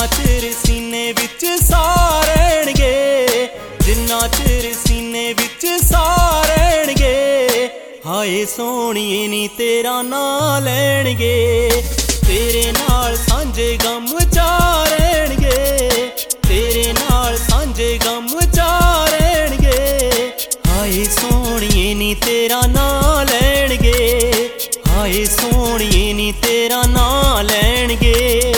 ਚਿਰ ਸੀਨੇ ਵਿੱਚ ਸਾਹ ਰਹਿਣਗੇ, ਜਿੰਨਾ ਚਿਰ ਸੀਨੇ ਵਿੱਚ ਸਾਹ ਰਹਿਣਗੇ। ਹਾਏ ਸੋਹਣੀਏ ਨੀ ਤੇਰਾ ਨਾਂ ਲੈਣਗੇ, ਤੇਰੇ ਨਾਲ ਸਾਂਝੇ ਗਮ ਚਾਰਣਗੇ, ਤੇਰੇ ਨਾਲ ਸਾਂਝੇ ਗਮ ਚਾਰਣਗੇ। ਹਾਏ ਸੋਹਣੀਏ ਨੀ ਤੇਰਾ ਨਾਂ ਲੈਣਗੇ, ਹਾਏ ਸੋਹਣੀਏ ਨੀ ਤੇਰਾ ਨਾਂ ਲੈਣਗੇ।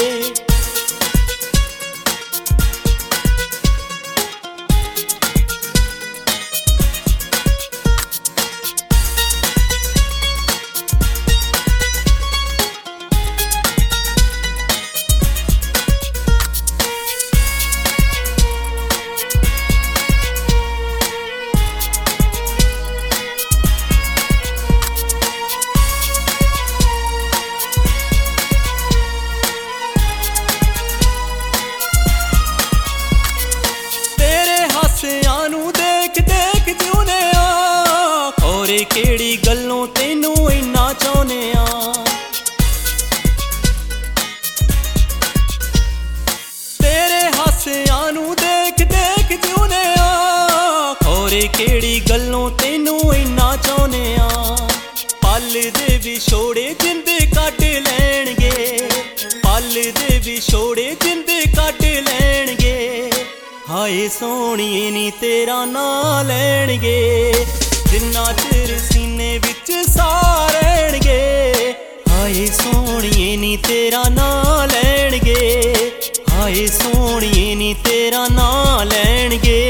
ਨੂੰ ਦੇਖ ਦੇਖ ਜਿਉਨੇ ਆ, ਖੋਰੇ ਕਿਹੜੀ ਗੱਲੋਂ ਤੈਨੂੰ ਇੰਨਾ ਚਾਹੁੰਨੇ ਆ। ਤੇਰੇ ਹਾਸਿਆਂ ਨੂੰ ਦੇਖ ਦੇਖ ਜਿਉਨੇ ਆ, ਖੋਰੇ ਕਿਹੜੀ ਗੱਲੋਂ ਤੈਨੂੰ ਇੰਨਾ ਚਾਹੁੰਨੇ ਆ। ਪਲ ਦੇ ਵਿਛੋੜੇ ਜਿੰਦ ਕੱਢ ਲੈਣਗੇ, ਪਲ ਦੇ ਵਿਛੋੜੇ ਜਿੰਦ ਕੱਢ ਲੈਣਗੇ। ਹਾਏ ਸੋਹਣੀਏ ਨੀ ਤੇਰਾ ਨਾਂ ਲੈਣਗੇ, ਜਿੰਨਾ ਚਿਰ ਸੀਨੇ ਵਿੱਚ ਸਾਹ ਰਹਿਣਗੇ। ਹਾਏ ਸੋਹਣੀਏ ਨੀ ਤੇਰਾ ਨਾਂ ਲੈਣਗੇ, ਹਾਏ ਸੋਹਣੀਏ ਨੀ ਤੇਰਾ ਨਾਂ ਲੈਣਗੇ।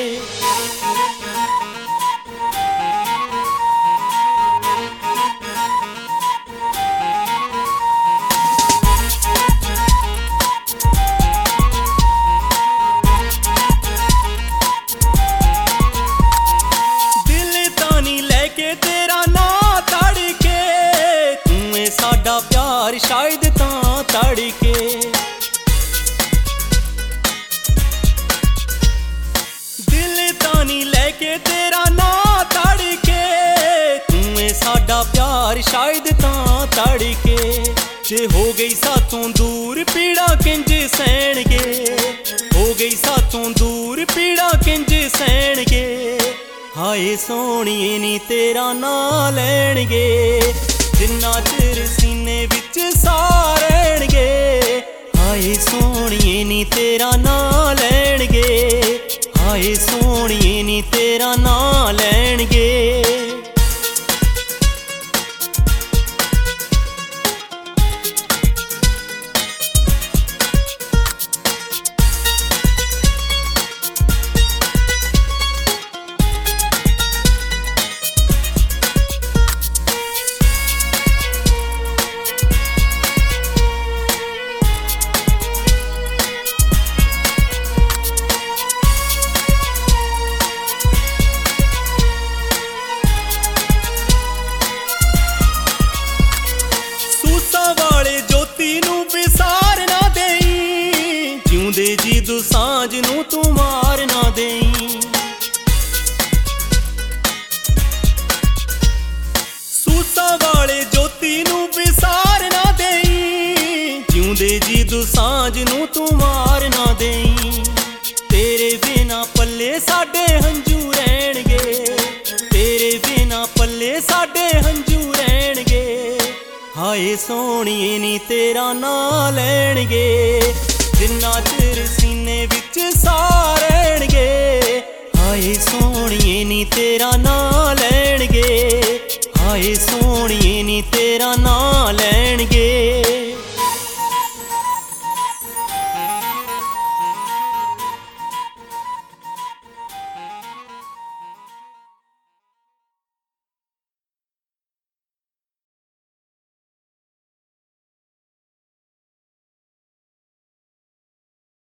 ਸਾਡਾ ਪਿਆਰ ਸ਼ਾਇਦ ਤਾਂ ਤੜਕੇ, ਦਿਲ ਤਾਂ ਨਹੀਂ ਲੈ ਕੇ ਤੇਰਾ ਨਾਂ ਤੜਕੇ। ਤੂੰ ਏ ਸਾਡਾ ਪਿਆਰ ਸ਼ਾਇਦ ਤਾਂ ਤੜਕੇ। ਜੇ ਹੋ ਗਈ ਸਾਥੋਂ ਦੂਰ ਪੀੜਾ ਕਿੰਜ ਸਹਿਣਗੇ, ਹੋ ਗਈ ਸਾਥੋਂ ਦੂਰ ਪੀੜਾ ਕਿੰਜ ਸਹਿਣਗੇ। ਹਾਏ ਸੋਹਣੀਏ ਨੀ ਤੇਰਾ ਨਾਂ ਲੈਣਗੇ, ਜਿੰਨਾ ਚਿਰ ਸੀਨੇ ਵਿੱਚ ਸਾਹ ਰਹਿਣਗੇ। ਹਾਏ ਸੋਹਣੀਏ ਨੀ ਤੇਰਾ ਨਾਂ ਲੈਣਗੇ, ਹਾਏ ਸੋਹਣੀਏ ਨੀ ਤੇਰਾ ਨਾਂ ਲੈਣਗੇ। ਜਿਉਂਦੇ ਜੀ ਦੁਸਾਂਝ ਨੂੰ ਤੂੰ ਮਾਰ ਨਾ ਦੇਈਂ, ਸੂਸਾਂ ਵਾਲੇ ਜੋਤੀ ਨੂੰ ਵਿਸਾਰ ਨਾ ਦੇਈਂ। ਜਿਉਂਦੇ ਜੀ ਦੁਸਾਂਝ ਨੂੰ ਤੂੰ ਮਾਰ ਨਾ ਦੇਈਂ। ਤੇਰੇ ਬਿਨਾ ਪੱਲੇ ਸਾਡੇ ਹੰਝੂ ਰਹਿਣਗੇ, ਤੇਰੇ ਬਿਨਾ ਪੱਲੇ ਸਾਡੇ ਹੰਝੂ ਰਹਿਣਗੇ। ਹਾਏ ਸੋਹਣੀਏ ਨੀ ਤੇਰਾ ਨਾਂ ਲੈਣਗੇ, ਜਿੰਨਾ ਚਿਰ ਸੀਨੇ ਵਿੱਚ ਸਾਹ ਰਹਿਣਗੇ। ਹਾਏ ਸੋਹਣੀਏ ਨੀ ਤੇਰਾ ਨਾਂ ਲੈਣਗੇ, ਹਾਏ ਸੋਹਣੀਏ ਨੀ ਤੇਰਾ ਨਾਂ ਲੈਣਗੇ।